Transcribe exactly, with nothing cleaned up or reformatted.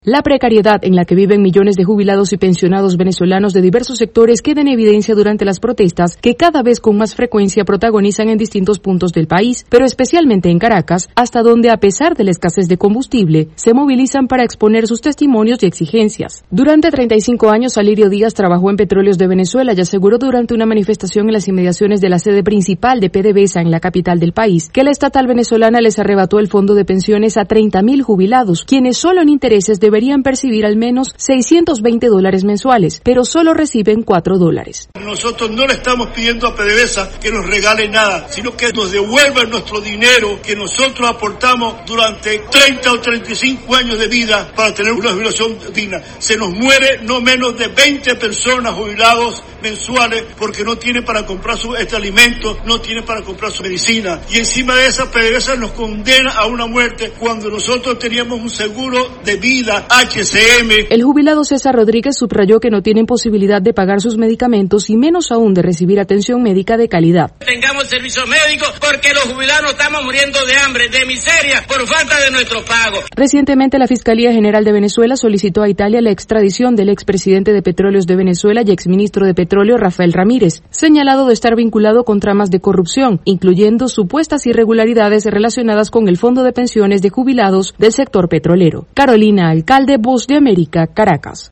La precariedad en la que viven millones de jubilados y pensionados venezolanos de diversos sectores queda en evidencia durante las protestas que cada vez con más frecuencia protagonizan en distintos puntos del país, pero especialmente en Caracas, hasta donde a pesar de la escasez de combustible, se movilizan para exponer sus testimonios y exigencias. Durante treinta y cinco años, Alirio Díaz trabajó en Petróleos de Venezuela y aseguró durante una manifestación en las inmediaciones de la sede principal de PDVSA en la capital del país que la estatal venezolana les arrebató el fondo de pensiones a treinta mil jubilados, quienes solo en intereses de deberían percibir al menos seiscientos veinte dólares mensuales, pero solo reciben cuatro dólares. Nosotros no le estamos pidiendo a PDVSA que nos regale nada, sino que nos devuelvan nuestro dinero que nosotros aportamos durante treinta o treinta y cinco años de vida para tener una jubilación digna. Se nos muere no menos de veinte personas jubilados mensuales porque no tienen para comprar su este alimento, no tienen para comprar su medicina. Y encima de esa, PDVSA nos condena a una muerte cuando nosotros teníamos un seguro de vida H C M. El jubilado César Rodríguez subrayó que no tienen posibilidad de pagar sus medicamentos y menos aún de recibir atención médica de calidad. Tengamos servicios médicos porque los jubilados estamos muriendo de hambre, de miseria, por falta de nuestro pago. Recientemente la Fiscalía General de Venezuela solicitó a Italia la extradición del expresidente de Petróleos de Venezuela y exministro de Petróleo Rafael Ramírez, señalado de estar vinculado con tramas de corrupción, incluyendo supuestas irregularidades relacionadas con el Fondo de Pensiones de Jubilados del sector petrolero. Carolina Alcalde, Voz de América, Caracas.